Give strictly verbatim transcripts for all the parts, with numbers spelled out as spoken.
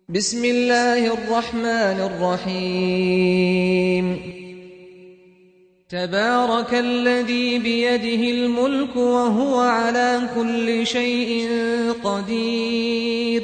بسم الله الرحمن الرحيم تبارك الذي بيده الملك وهو على كل شيء قدير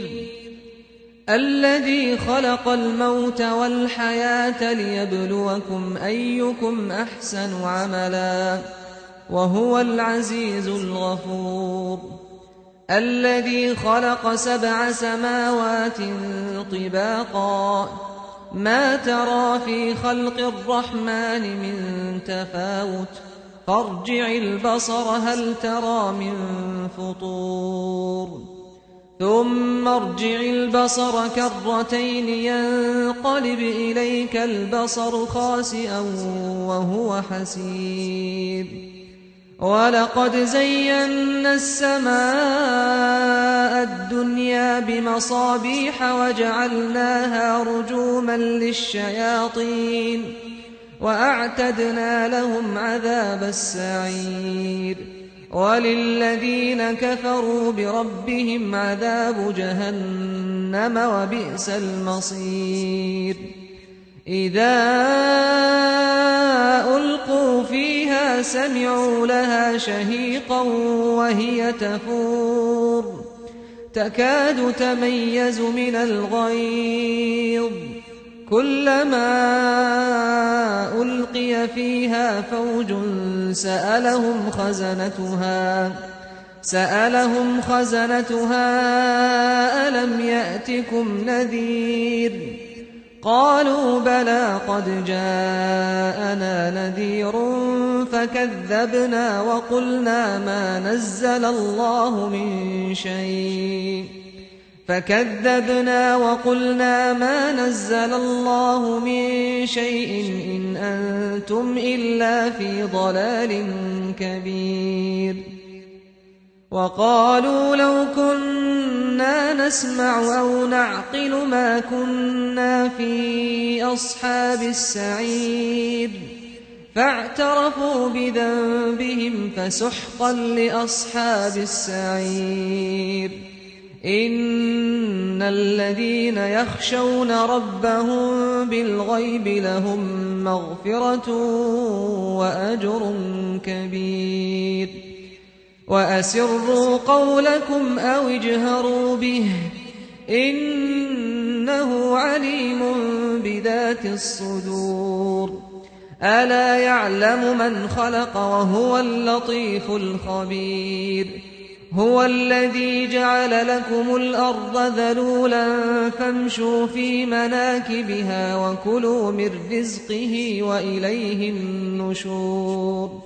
الذي خلق الموت والحياة ليبلوكم أيكم أحسن عملا وهو العزيز الغفور الذي خلق سبع سماوات طباقا ما ترى في خلق الرحمن من تفاوت فارجع البصر هل ترى من فطور ثم ارجع البصر كرتين ينقلب إليك البصر خاسئا وهو حسير ولقد زينا السماء الدنيا بمصابيح وجعلناها رجوما للشياطين وأعتدنا لهم عذاب السعير وللذين كفروا بربهم عذاب جهنم وبئس المصير إذا ألقوا فيها سمعوا لها شهيقا وهي تفور تكاد تميز من الغيظ كلما ألقي فيها فوج سألهم خزنتها سألهم خزنتها ألم يأتكم نذير قالوا بلى قد جاءنا نذير فكذبنا وقلنا ما نزل الله من شيء فكذبنا وقلنا ما نزل الله من شيء إن أنتم إلا في ضلال كبير وقالوا لو كنا نسمع أو نعقل ما كنا في أصحاب السعير فاعترفوا بذنبهم فسحقا لأصحاب السعير إن الذين يخشون ربهم بالغيب لهم مغفرة وأجر كبير وأسروا قولكم أو اجهروا به إنه عليم بذات الصدور ألا يعلم من خلق وهو اللطيف الخبير هو الذي جعل لكم الأرض ذلولا فامشوا في مناكبها وكلوا من رزقه وإليه النشور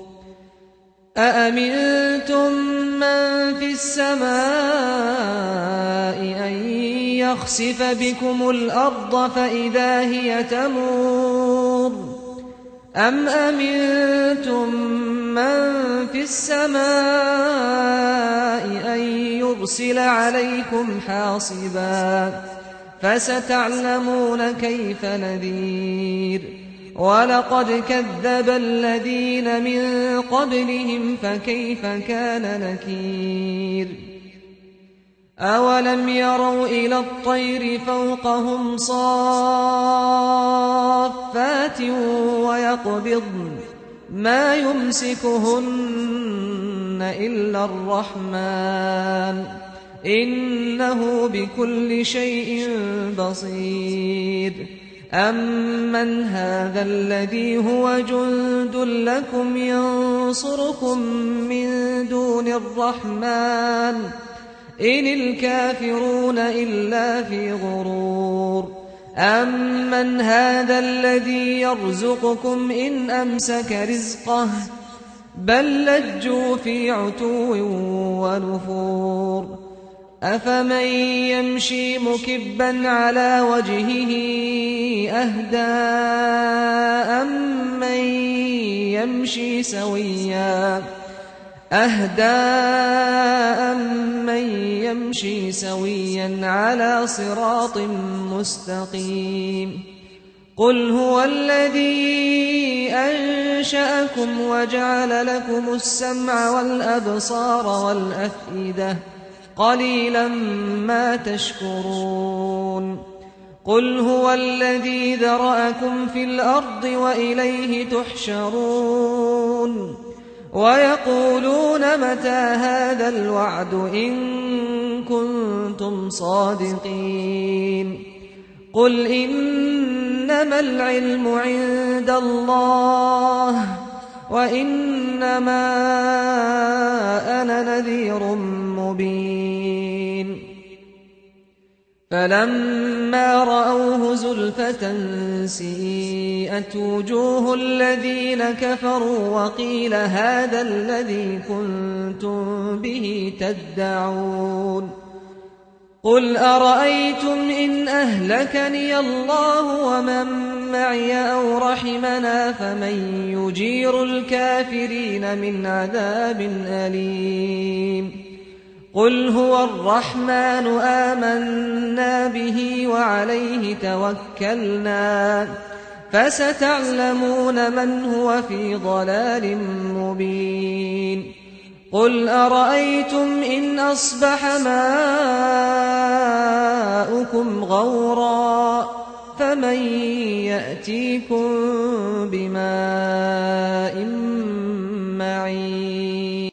أأمنتم من في السماء أن يخسف بكم الأرض فإذا هي تمور أم أمنتم من في السماء أن يرسل عليكم حاصبا فستعلمون كيف نذير ولقد كذب الذين من قبلهم فكيف كان نكير أولم يروا إلى الطير فوقهم صافات ويقبضن ما يمسكهن إلا الرحمن إنه بكل شيء بصير أمن هذا الذي هو جند لكم ينصركم من دون الرحمن إن الكافرون إلا في غرور أمن هذا الذي يرزقكم إن أمسك رزقه بل لجوا في عتو ونفور أفمن يمشي مكبا على وجهه أهدى أمن يمشي سويا أهدى أمن يمشي سويا على صراط مستقيم قل هو الذي أنشأكم وجعل لكم السمع والأبصار والأفئدة قليلا ما تشكرون قل هو الذي ذرأكم في الأرض وإليه تحشرون ويقولون متى هذا الوعد إن كنتم صادقين قل إنما العلم عند الله وإنما أنا نذير مبين فلما رأوه زلفة سيئت وجوه الذين كفروا وقيل هذا الذي كنتم به تدعون قل أرأيتم إن أهلكني الله ومن معي أو رحمنا فمن يجير الكافرين من عذاب أليم قل هو الرحمن آمنا به وعليه توكلنا فستعلمون من هو في ضلال مبين قل أرأيتم إن أصبح ماؤكم غورا فمن يأتيكم بماء معين